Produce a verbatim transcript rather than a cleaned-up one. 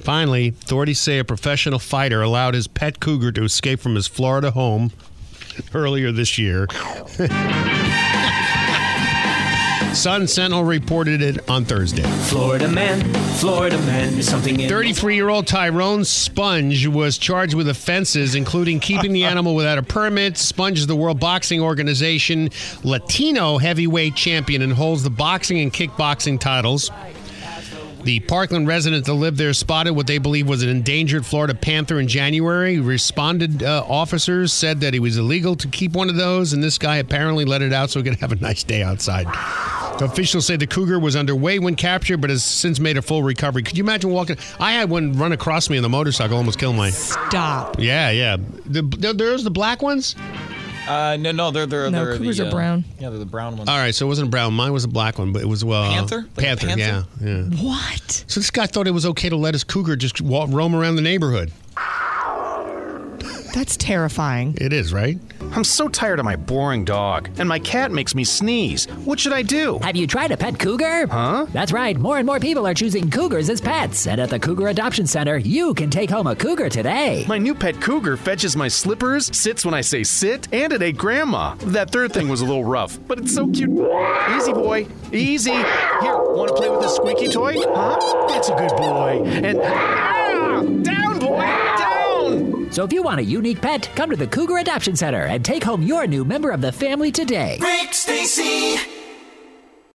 Finally, authorities say a professional fighter allowed his pet cougar to escape from his Florida home earlier this year. Sun Sentinel reported it on Thursday. Florida man, Florida man, there's something in... thirty-three-year-old Tyrone Sponge was charged with offenses, including keeping the animal without a permit. Sponge is the World Boxing Organization Latino heavyweight champion and holds the boxing and kickboxing titles. The Parkland resident that lived there spotted what they believe was an endangered Florida panther in January. Responded uh, officers said that it was illegal to keep one of those, and this guy apparently let it out so he could have a nice day outside. Officials say the cougar was underweight when captured, but has since made a full recovery. Could you imagine walking? I had one run across me on the motorcycle, almost killed my... Stop. Yeah, yeah. The, the, there's the black ones? Uh, no, no, they're they're No, they're cougars the, are uh, brown. Yeah, they're the brown ones. All right, so it wasn't brown. Mine was a black one, but it was well Panther? Like a panther, panther? yeah, yeah. What? So this guy thought it was okay to let his cougar just walk, roam around the neighborhood. That's terrifying. It is, right? I'm so tired of my boring dog, and my cat makes me sneeze. What should I do? Have you tried a pet cougar? Huh? That's right. More and more people are choosing cougars as pets. And at the Cougar Adoption Center, you can take home a cougar today. My new pet cougar fetches my slippers, sits when I say sit, and it ate grandma. That third thing was a little rough, but it's so cute. Easy, boy. Easy. Here, want to play with this squeaky toy? Huh? That's a good boy. And... Ah! Down, boy! Down! So if you want a unique pet, come to the Cougar Adoption Center and take home your new member of the family today. Rick Stacy.